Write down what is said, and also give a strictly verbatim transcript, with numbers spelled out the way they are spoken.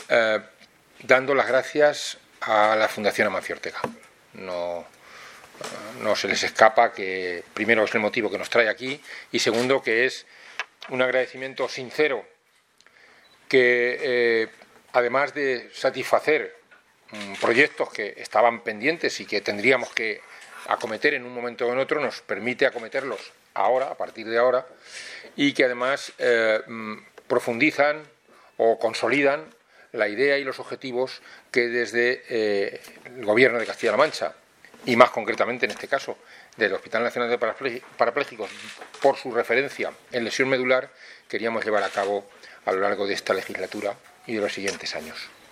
eh, dando las gracias a la Fundación Amancio Ortega. No, no se les escapa que, primero, es el motivo que nos trae aquí, y segundo, que es un agradecimiento sincero que, eh, además de satisfacer um, proyectos que estaban pendientes y que tendríamos que acometer en un momento o en otro, nos permite acometerlos ahora, a partir de ahora, y que además eh, profundizan o consolidan la idea y los objetivos que desde eh, el Gobierno de Castilla-La Mancha, y más concretamente en este caso del Hospital Nacional de Parapléjicos, por su referencia en lesión medular, queríamos llevar a cabo a lo largo de esta legislatura y de los siguientes años.